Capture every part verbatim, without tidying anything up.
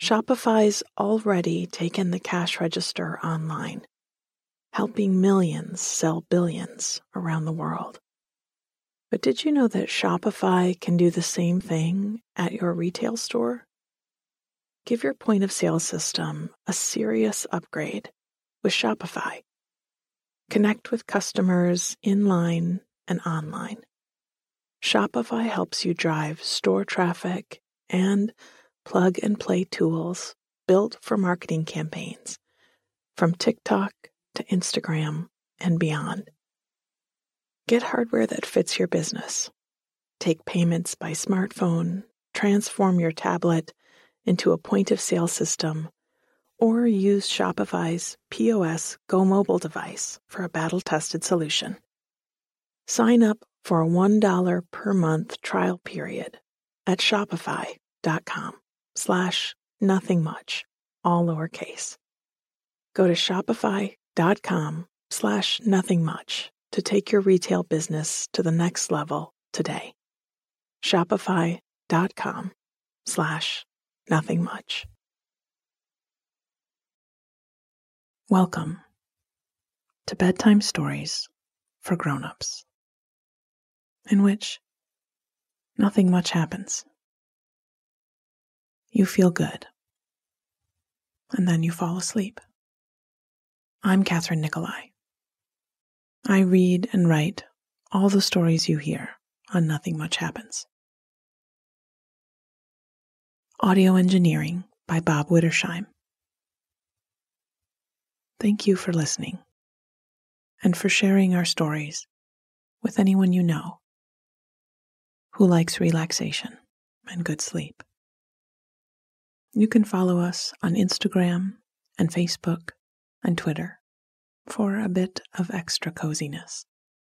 Shopify's already taken the cash register online, helping millions sell billions around the world. But did you know that Shopify can do the same thing at your retail store? Give your point of sale system a serious upgrade with Shopify. Connect with customers in-line and online. Shopify helps you drive store traffic and plug-and-play tools built for marketing campaigns, from TikTok to Instagram and beyond. Get hardware that fits your business. Take payments by smartphone, transform your tablet into a point-of-sale system, or use Shopify's P O S Go Mobile device for a battle-tested solution. Sign up for a one dollar per month trial period at shopify.com slash nothing much, all lowercase. Go to shopify.com slash nothing much to take your retail business to the next level today. Shopify.com slash nothing much. Welcome to Bedtime Stories for Grown-ups, in which nothing much happens. You feel good, and then you fall asleep. I'm Catherine Nicolai. I read and write all the stories you hear on Nothing Much Happens. Audio engineering by Bob Wittersheim. Thank you for listening and for sharing our stories with anyone you know who likes relaxation and good sleep. You can follow us on Instagram and Facebook and Twitter for a bit of extra coziness.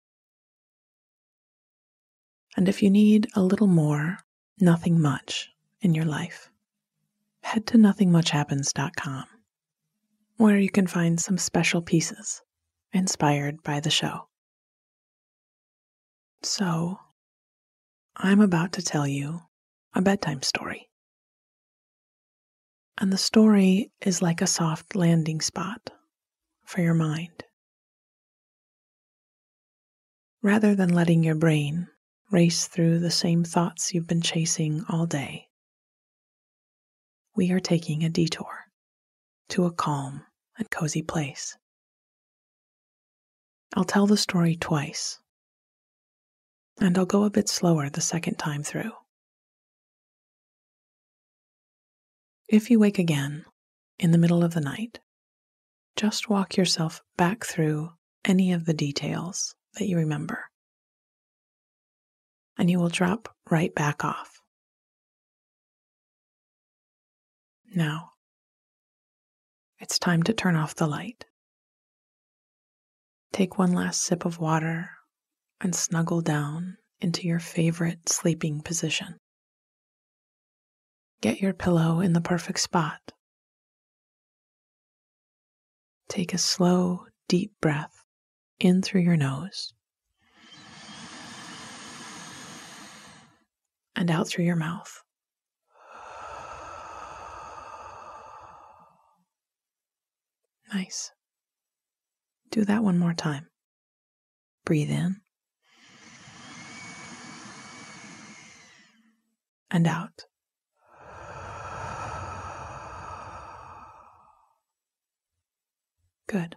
And if you need a little more nothing much in your life, head to nothing much happens dot com, where you can find some special pieces inspired by the show. So, I'm about to tell you a bedtime story. And the story is like a soft landing spot for your mind. Rather than letting your brain race through the same thoughts you've been chasing all day, we are taking a detour to a calm and cozy place. I'll tell the story twice, and I'll go a bit slower the second time through. If you wake again in the middle of the night, just walk yourself back through any of the details that you remember, and you will drop right back off. Now, it's time to turn off the light. Take one last sip of water and snuggle down into your favorite sleeping position. Get your pillow in the perfect spot. Take a slow, deep breath in through your nose and out through your mouth. Nice. Do that one more time. Breathe in and out. Good.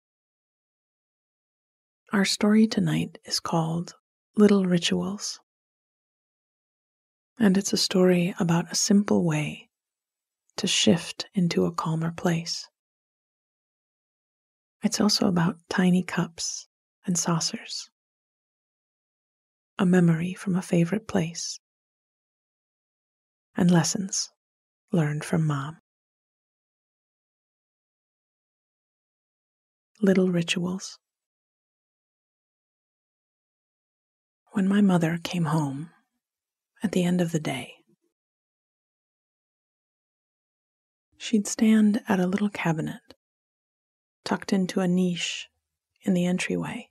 Our story tonight is called Little Rituals, and it's a story about a simple way to shift into a calmer place. It's also about tiny cups and saucers, a memory from a favorite place, and lessons learned from Mom. Little Rituals. When my mother came home at the end of the day, she'd stand at a little cabinet tucked into a niche in the entryway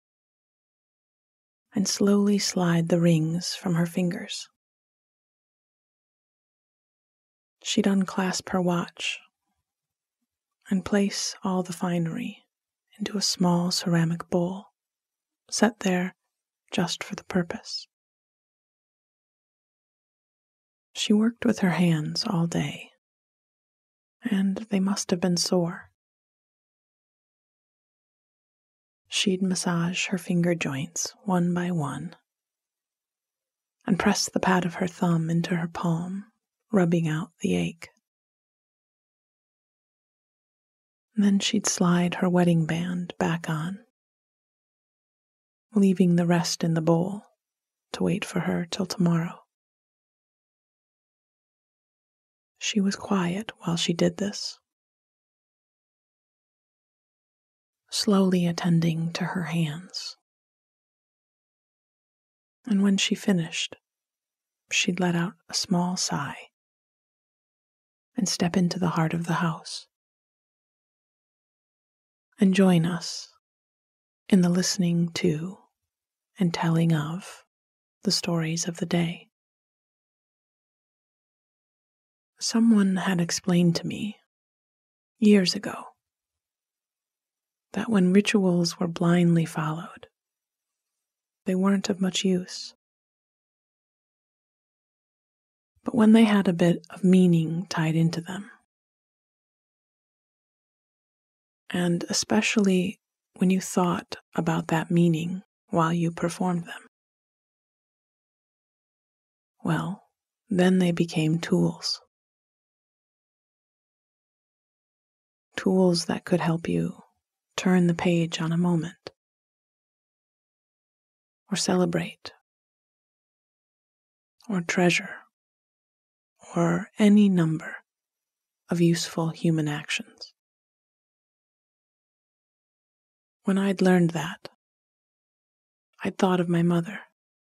and slowly slide the rings from her fingers. She'd unclasp her watch and place all the finery into a small ceramic bowl, set there just for the purpose. She worked with her hands all day, and they must have been sore. She'd massage her finger joints one by one and press the pad of her thumb into her palm, rubbing out the ache. Then she'd slide her wedding band back on, leaving the rest in the bowl to wait for her till tomorrow. She was quiet while she did this, slowly attending to her hands. And when she finished, she'd let out a small sigh and step into the heart of the house and join us in the listening to and telling of the stories of the day. Someone had explained to me years ago that when rituals were blindly followed, they weren't of much use. But when they had a bit of meaning tied into them, and especially when you thought about that meaning while you performed them, well, then they became tools. Tools that could help you turn the page on a moment, or celebrate, or treasure, or any number of useful human actions. When I'd learned that, I'd thought of my mother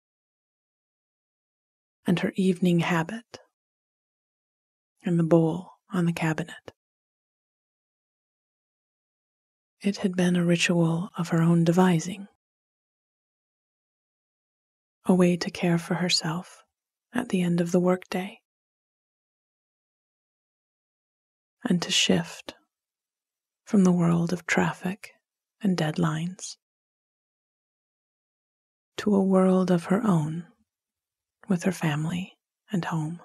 and her evening habit and the bowl on the cabinet. It had been a ritual of her own devising, a way to care for herself at the end of the workday, and to shift from the world of traffic and deadlines to a world of her own with her family and home.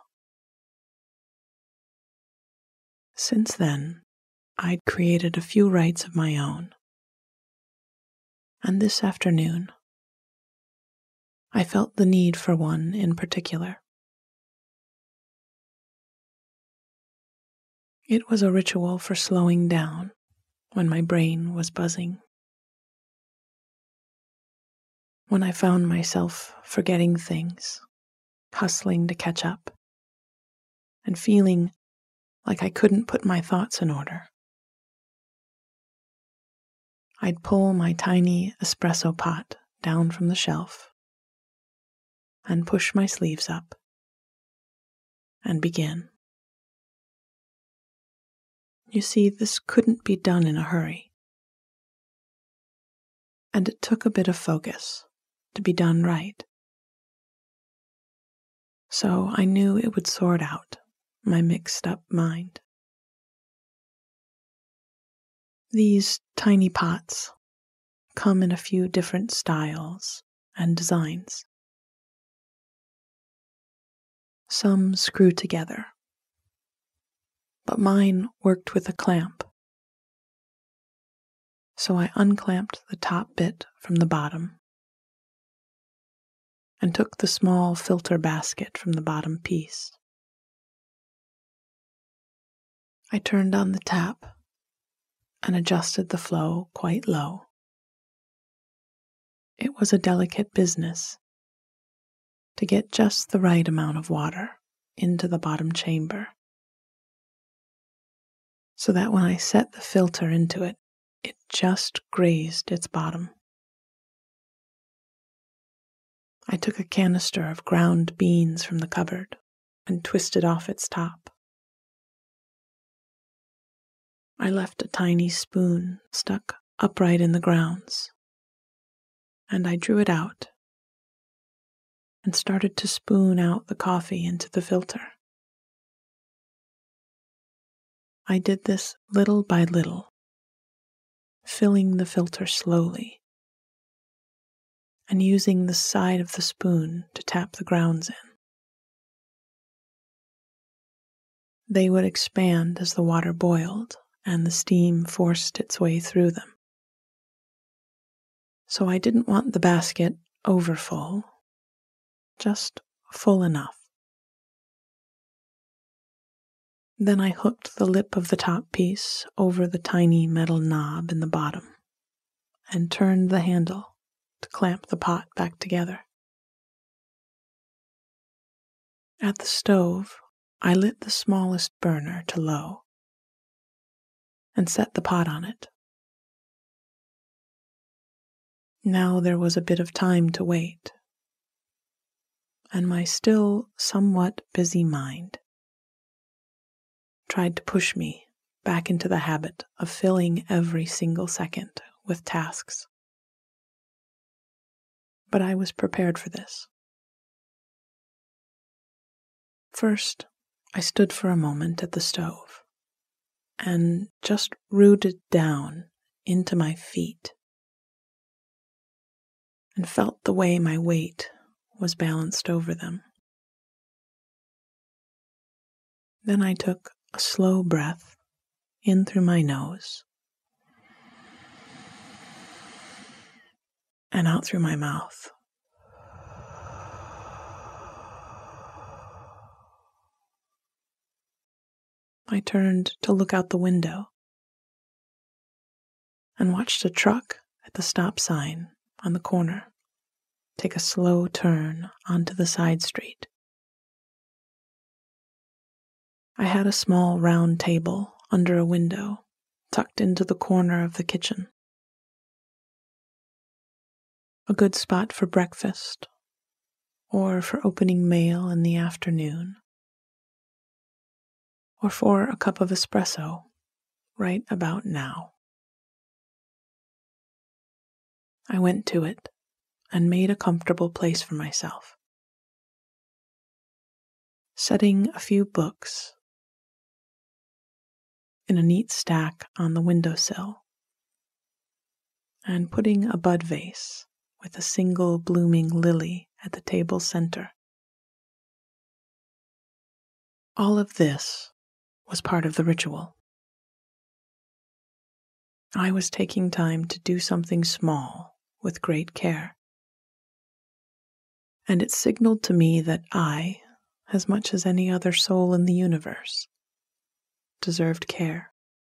Since then, I'd created a few rites of my own, and this afternoon, I felt the need for one in particular. It was a ritual for slowing down when my brain was buzzing, when I found myself forgetting things, hustling to catch up, and feeling like I couldn't put my thoughts in order. I'd pull my tiny espresso pot down from the shelf and push my sleeves up and begin. You see, this couldn't be done in a hurry, and it took a bit of focus to be done right. So I knew it would sort out my mixed-up mind. These tiny pots come in a few different styles and designs. Some screw together, but mine worked with a clamp. So I unclamped the top bit from the bottom and took the small filter basket from the bottom piece. I turned on the tap and adjusted the flow quite low. It was a delicate business to get just the right amount of water into the bottom chamber, so that when I set the filter into it, it just grazed its bottom. I took a canister of ground beans from the cupboard and twisted off its top. I left a tiny spoon stuck upright in the grounds, and I drew it out and started to spoon out the coffee into the filter. I did this little by little, filling the filter slowly and using the side of the spoon to tap the grounds in. They would expand as the water boiled and the steam forced its way through them. So I didn't want the basket overfull, just full enough. Then I hooked the lip of the top piece over the tiny metal knob in the bottom and turned the handle to clamp the pot back together. At the stove, I lit the smallest burner to low and set the pot on it. Now there was a bit of time to wait, and my still somewhat busy mind tried to push me back into the habit of filling every single second with tasks. But I was prepared for this. First, I stood for a moment at the stove and just rooted down into my feet and felt the way my weight was balanced over them. Then I took a slow breath in through my nose and out through my mouth. I turned to look out the window and watched a truck at the stop sign on the corner take a slow turn onto the side street. I had a small round table under a window tucked into the corner of the kitchen. A good spot for breakfast or for opening mail in the afternoon, or for a cup of espresso right about now. I went to it and made a comfortable place for myself, setting a few books in a neat stack on the windowsill and putting a bud vase with a single blooming lily at the table's center. All of this was part of the ritual. I was taking time to do something small with great care, and it signaled to me that I, as much as any other soul in the universe, deserved care.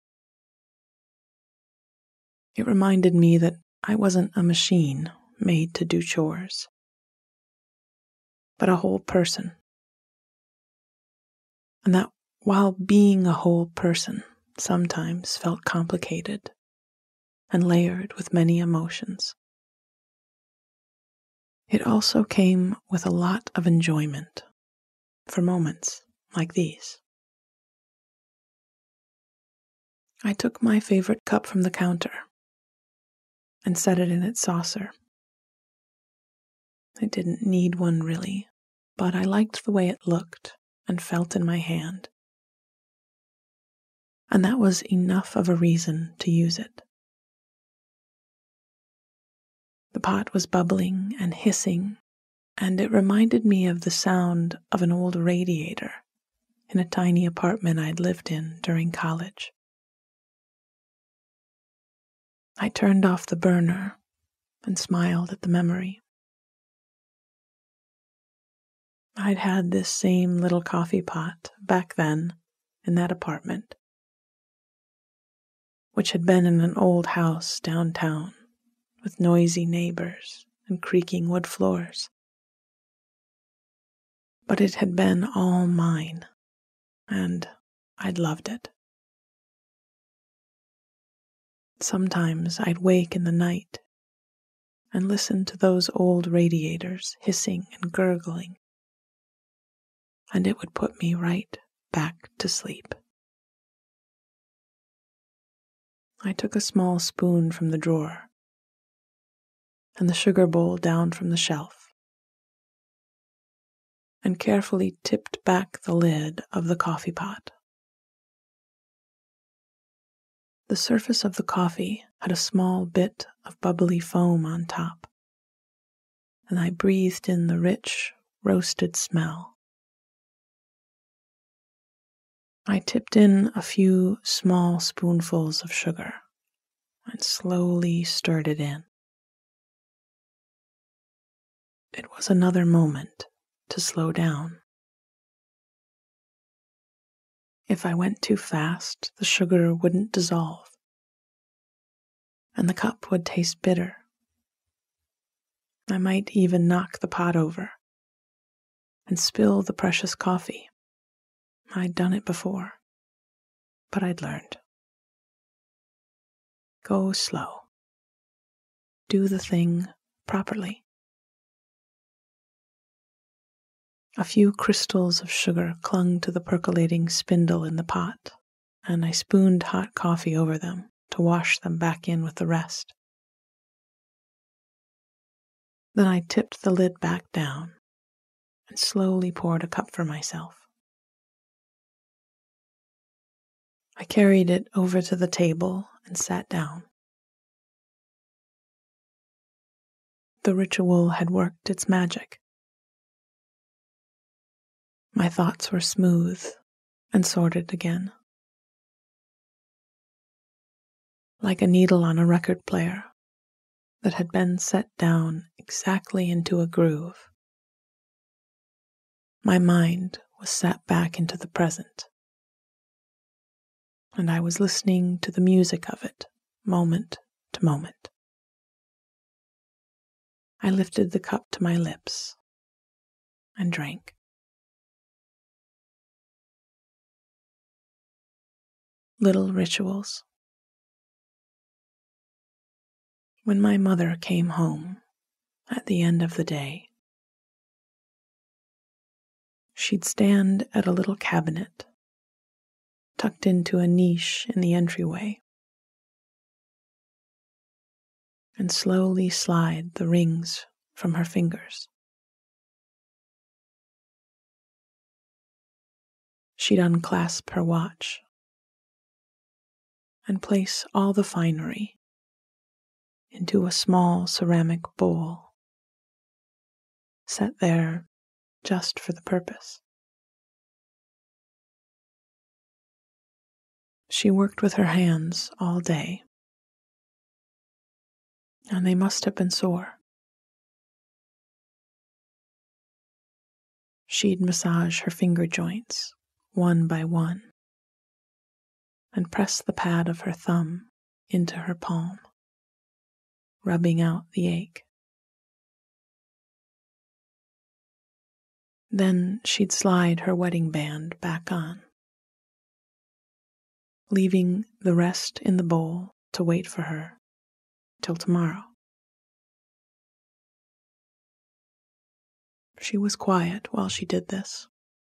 It reminded me that I wasn't a machine made to do chores, but a whole person, and that while being a whole person sometimes felt complicated and layered with many emotions, it also came with a lot of enjoyment for moments like these. I took my favorite cup from the counter and set it in its saucer. I didn't need one really, but I liked the way it looked and felt in my hand, and that was enough of a reason to use it. The pot was bubbling and hissing, and it reminded me of the sound of an old radiator in a tiny apartment I'd lived in during college. I turned off the burner and smiled at the memory. I'd had this same little coffee pot back then in that apartment, which had been in an old house downtown with noisy neighbors and creaking wood floors. But it had been all mine, and I'd loved it. Sometimes I'd wake in the night and listen to those old radiators hissing and gurgling, and it would put me right back to sleep. I took a small spoon from the drawer and the sugar bowl down from the shelf and carefully tipped back the lid of the coffee pot. The surface of the coffee had a small bit of bubbly foam on top, and I breathed in the rich, roasted smell. I tipped in a few small spoonfuls of sugar and slowly stirred it in. It was another moment to slow down. If I went too fast, the sugar wouldn't dissolve, and the cup would taste bitter. I might even knock the pot over and spill the precious coffee. I'd done it before, but I'd learned. Go slow. Do the thing properly. A few crystals of sugar clung to the percolating spindle in the pot, and I spooned hot coffee over them to wash them back in with the rest. Then I tipped the lid back down and slowly poured a cup for myself. I carried it over to the table and sat down. The ritual had worked its magic. My thoughts were smooth and sorted again. Like a needle on a record player that had been set down exactly into a groove. My mind was set back into the present, and I was listening to the music of it, moment to moment. I lifted the cup to my lips and drank. Little rituals. When my mother came home at the end of the day, she'd stand at a little cabinet tucked into a niche in the entryway and slowly slide the rings from her fingers. She'd unclasp her watch and place all the finery into a small ceramic bowl set there just for the purpose. She worked with her hands all day, and they must have been sore. She'd massage her finger joints one by one and press the pad of her thumb into her palm, rubbing out the ache. Then she'd slide her wedding band back on, leaving the rest in the bowl to wait for her till tomorrow. She was quiet while she did this,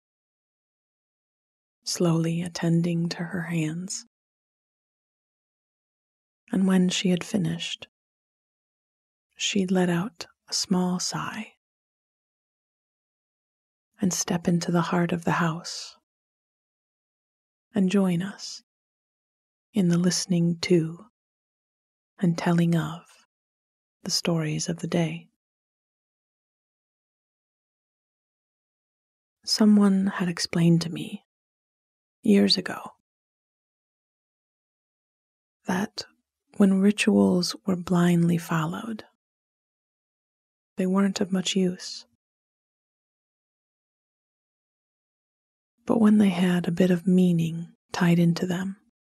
slowly attending to her hands. And when she had finished, she'd let out a small sigh and step into the heart of the house and join us in the listening to and telling of the stories of the day. Someone had explained to me years ago that when rituals were blindly followed, they weren't of much use. But when they had a bit of meaning tied into them,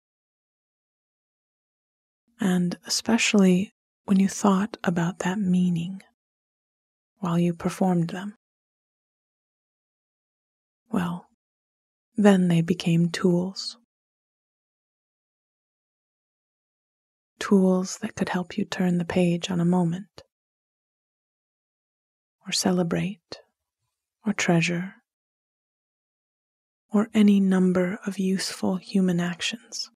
and especially when you thought about that meaning while you performed them, well, then they became tools. Tools that could help you turn the page on a moment, or celebrate, or treasure, or any number of useful human actions.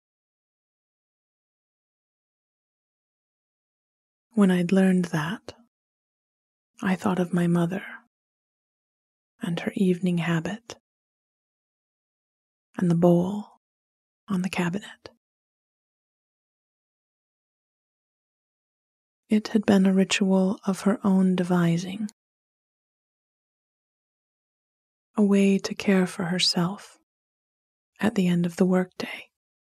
When I'd learned that, I thought of my mother and her evening habit and the bowl on the cabinet. It had been a ritual of her own devising, a way to care for herself at the end of the workday,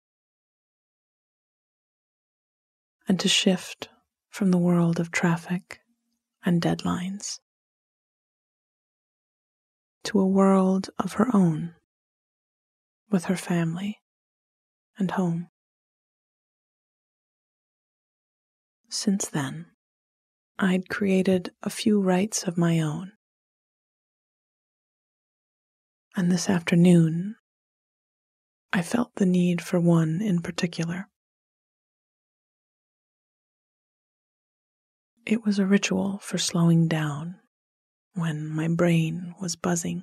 and to shift from the world of traffic and deadlines to a world of her own with her family and home. Since then, I'd created a few rites of my own, and this afternoon I felt the need for one in particular. It was a ritual for slowing down when my brain was buzzing.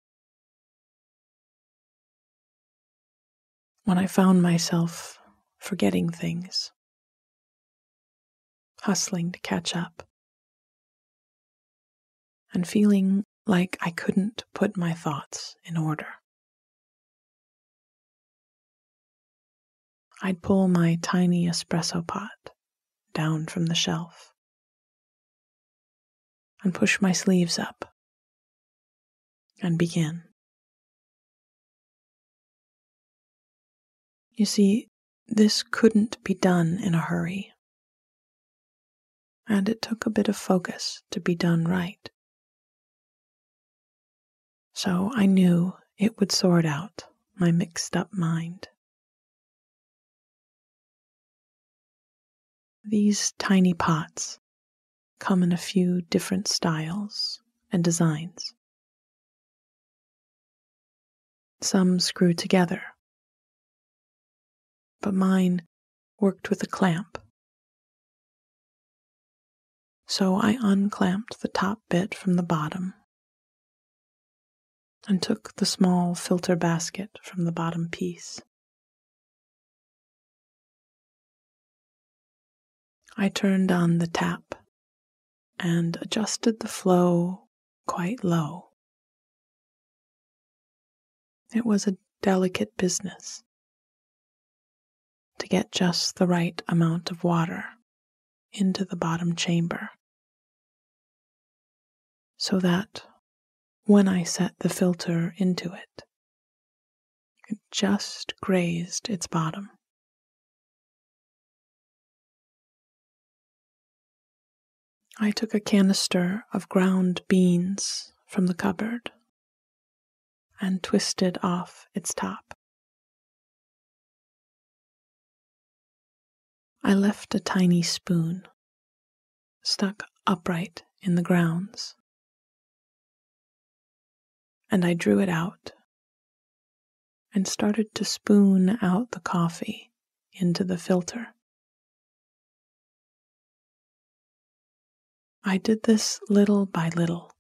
When I found myself forgetting things, hustling to catch up, and feeling like I couldn't put my thoughts in order. I'd pull my tiny espresso pot down from the shelf and push my sleeves up and begin. You see, this couldn't be done in a hurry, and it took a bit of focus to be done right. So I knew it would sort out my mixed up mind. These tiny pots come in a few different styles and designs. Some screw together, but mine worked with a clamp. So I unclamped the top bit from the bottom and took the small filter basket from the bottom piece. I turned on the tap and adjusted the flow quite low. It was a delicate business to get just the right amount of water into the bottom chamber, so that when I set the filter into it, it just grazed its bottom. I took a canister of ground beans from the cupboard and twisted off its top. I left a tiny spoon stuck upright in the grounds, and I drew it out and started to spoon out the coffee into the filter. I did this little by little,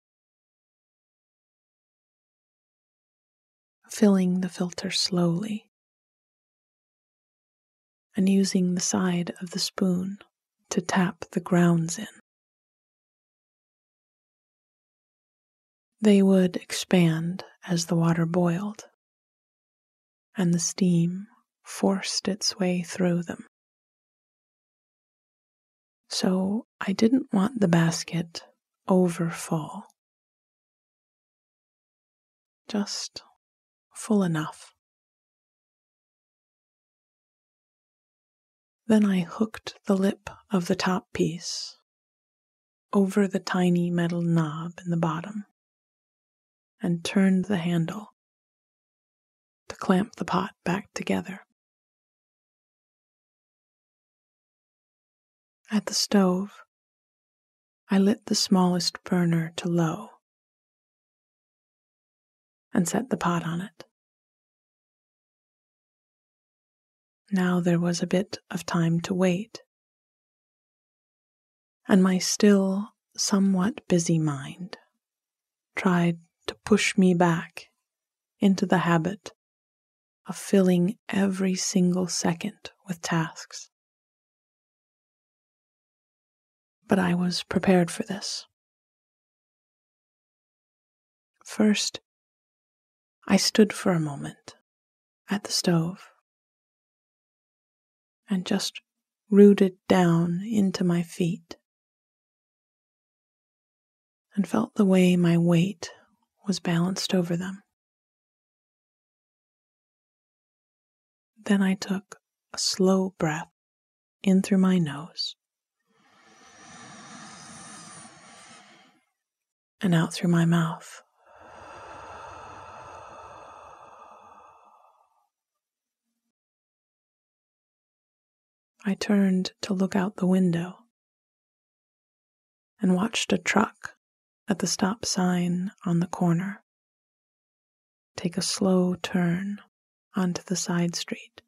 filling the filter slowly and using the side of the spoon to tap the grounds in. They would expand as the water boiled and the steam forced its way through them. So I didn't want the basket over full, just full enough. Then I hooked the lip of the top piece over the tiny metal knob in the bottom and turned the handle to clamp the pot back together. At the stove, I lit the smallest burner to low and set the pot on it. Now there was a bit of time to wait, and my still somewhat busy mind tried to push me back into the habit of filling every single second with tasks. But I was prepared for this. First, I stood for a moment at the stove and just rooted down into my feet and felt the way my weight was balanced over them. Then I took a slow breath in through my nose and out through my mouth. I turned to look out the window and watched a truck at the stop sign on the corner take a slow turn onto the side street.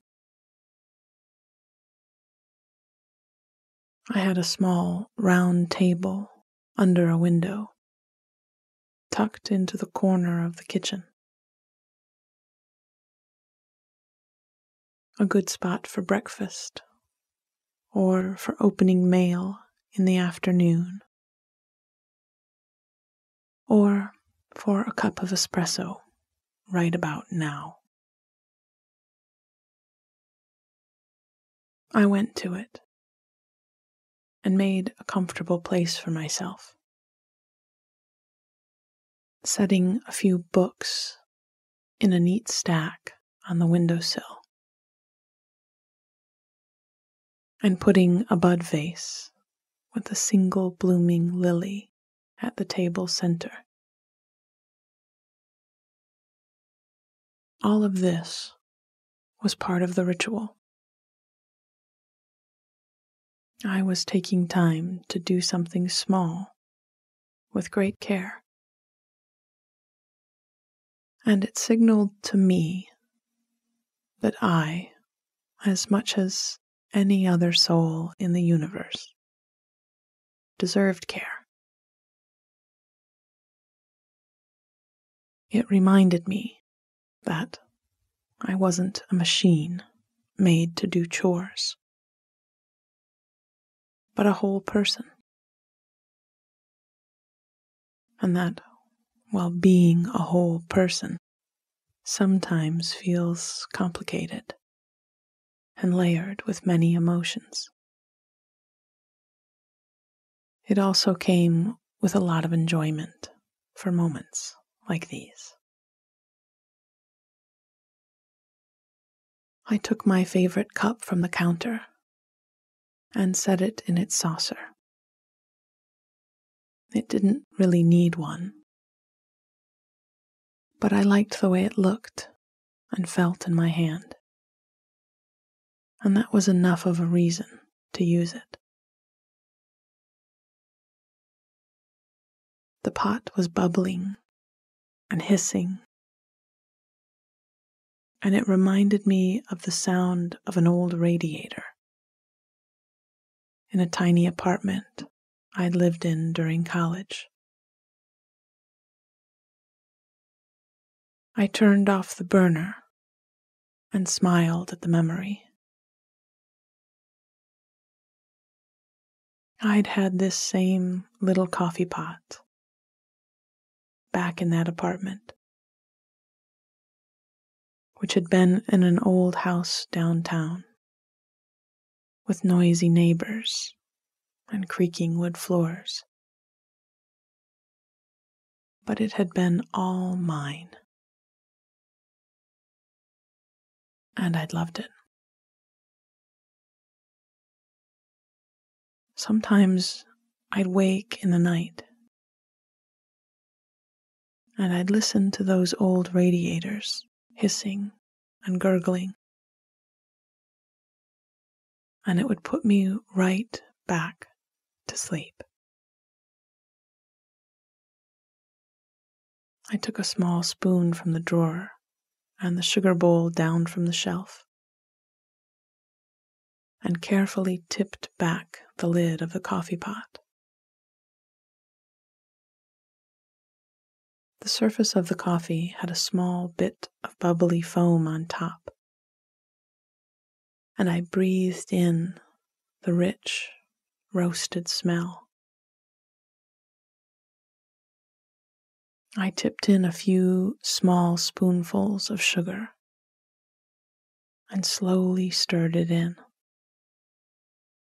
I had a small round table under a window, tucked into the corner of the kitchen. A good spot for breakfast or for opening mail in the afternoon, or for a cup of espresso right about now. I went to it and made a comfortable place for myself, setting a few books in a neat stack on the windowsill, and putting a bud vase with a single blooming lily at the table center. All of this was part of the ritual. I was taking time to do something small with great care, and it signaled to me that I, as much as any other soul in the universe, deserved care. It reminded me that I wasn't a machine made to do chores, but a whole person, and that while being a whole person sometimes feels complicated and layered with many emotions, it also came with a lot of enjoyment for moments like these. I took my favorite cup from the counter and set it in its saucer. It didn't really need one, but I liked the way it looked and felt in my hand, and that was enough of a reason to use it. The pot was bubbling and hissing, and it reminded me of the sound of an old radiator in a tiny apartment I'd lived in during college. I turned off the burner and smiled at the memory. I'd had this same little coffee pot back in that apartment, which had been in an old house downtown with noisy neighbors and creaking wood floors. But it had been all mine, and I'd loved it. Sometimes I'd wake in the night and I'd listen to those old radiators hissing and gurgling, and it would put me right back to sleep. I took a small spoon from the drawer and the sugar bowl down from the shelf, and carefully tipped back the lid of the coffee pot. The surface of the coffee had a small bit of bubbly foam on top, and I breathed in the rich, roasted smell. I tipped in a few small spoonfuls of sugar and slowly stirred it in.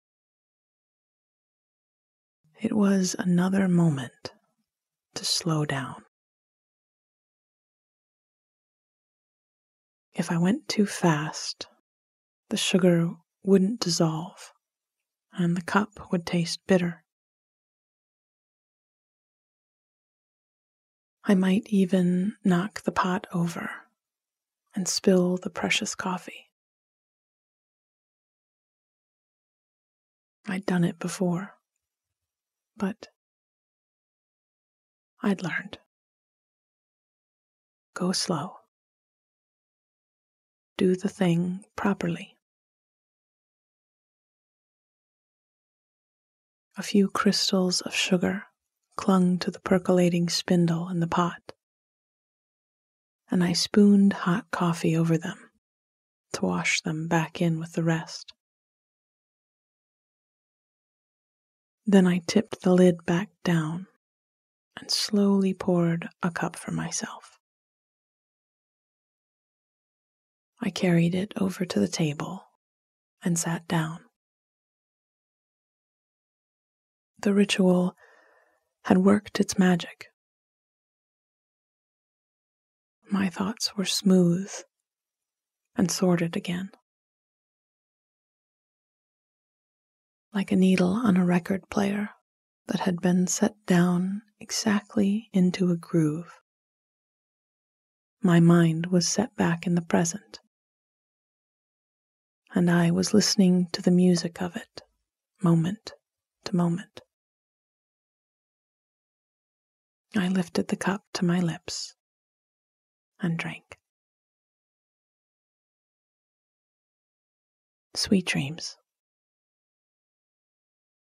It was another moment to slow down. If I went too fast, the sugar wouldn't dissolve and the cup would taste bitter. I might even knock the pot over and spill the precious coffee. I'd done it before, but I'd learned. Go slow. Do the thing properly. A few crystals of sugar clung to the percolating spindle in the pot, and I spooned hot coffee over them to wash them back in with the rest. Then I tipped the lid back down and slowly poured a cup for myself. I carried it over to the table and sat down. The ritual had worked its magic. My thoughts were smooth and sorted again. Like a needle on a record player that had been set down exactly into a groove. My mind was set back in the present, and I was listening to the music of it, moment to moment. I lifted the cup to my lips and drank. Sweet dreams.